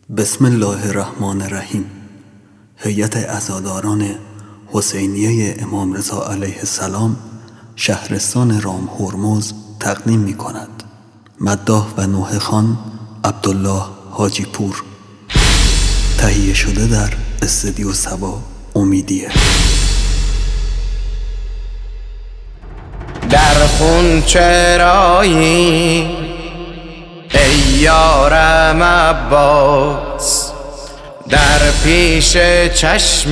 بسم الله الرحمن الرحیم. هیئت عزاداران حسینیه امام رضا علیه السلام شهرستان رام هرمز تقدیم می کند. مداح و نوحه خان عبدالله حاجی پور. تهیه شده در استودیو صبا امیدیه. در خون چرایی ای یارم عباس، در پیش چشم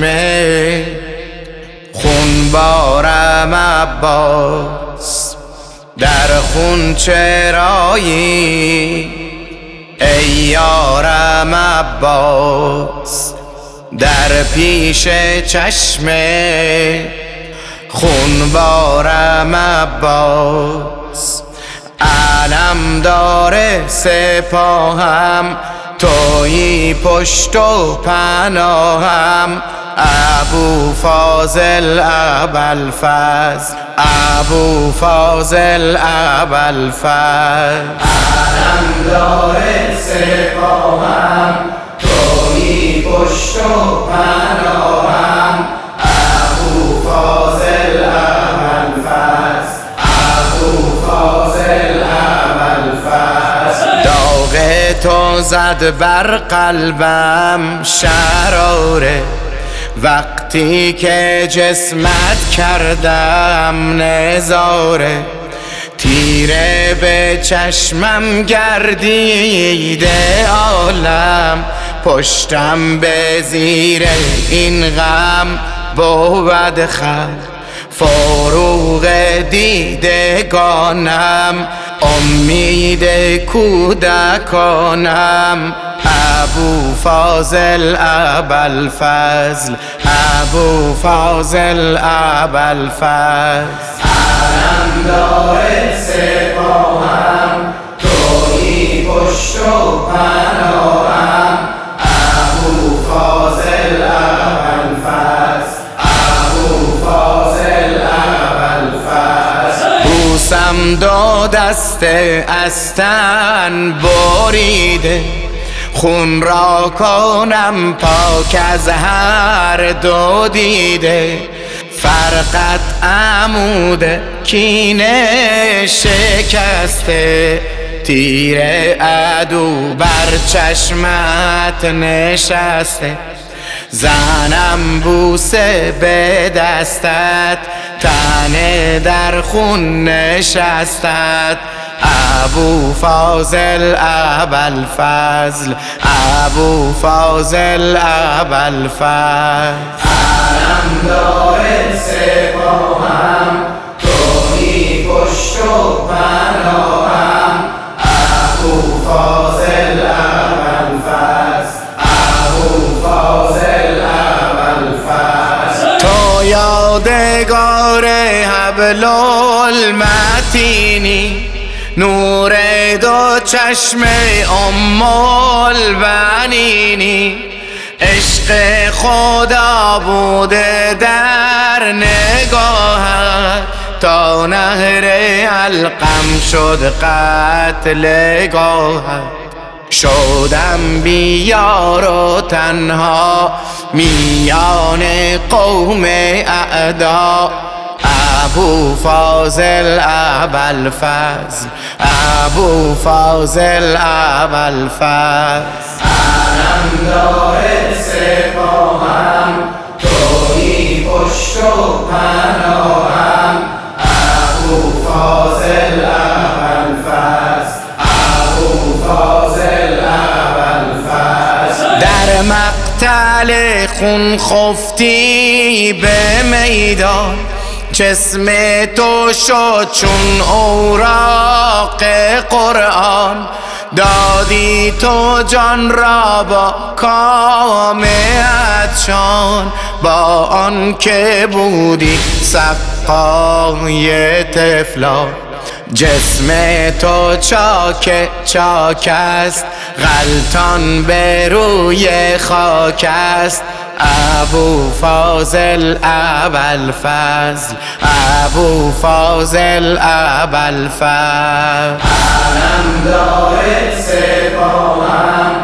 خونبارم عباس. در خون چرایی ای یارم عباس، در پیش چشم خونبارم عباس. علم داره سپاهم، تویی پشت و پناهم. ابو فاضل ابوالفضل، ابو فاضل ابوالفضل. علم داره سپاهم، تویی پشت و پناهم. ابو فاضل ابوالفضل، ابو فاضل ابوالفضل. داغ تو زد بر قلبم شراره، وقتی که جسمت کردم نظاره. تیره به چشمم گردیده عالم، پشتم به زیر این غم بود خر. فروغ دیدگانم، امید کودکانم. ابو فاضل ابوالفضل، ابو فاضل ابوالفضل. علم داره سپاهم، تویی پشت و پناهم. ابو فاضل ابوالفضل، ابو فاضل ابوالفضل. بوسم دو دست از تن بریده، خون را کنم پاک از هر دو دیده. فرقت عمود کینه شکسته، تیر عدو بر چشمت نشسته. زنم بوسه به دستت، تن در خون نشستت. ابو فاضل ابوالفضل، ابو فاضل ابوالفضل. علم داره سپاهم، تویی پشت و پناهم. ابو فاضل ابوالفضل، ابو فاضل ابوالفضل. تو یادگار حبل المتینی، نور دو چشم ام البنینی. عشق خدا بوده در نگاهت، تا نهر علقم شد قتل گاهت. شدم بیار و تنها میان قوم اعدا. ابو فاضل ابوالفضل، ابو فاضل ابوالفضل. علم داره سپاهم، تویی پشت و پناهم. ابو فاضل ابوالفضل، ابو فاضل ابوالفضل. در مقتل خون خفتی به میدان، جسم تو شد چون اوراق قرآن. دادی تو جان را با کام عطشان، با آن که بودی سقای طفلان. جسم تو چاک چاک است، غلطان به روی خاک است. ابو فاضل ابوالفضل، ابو فاضل ابوالفضل. علم داره سپاهم،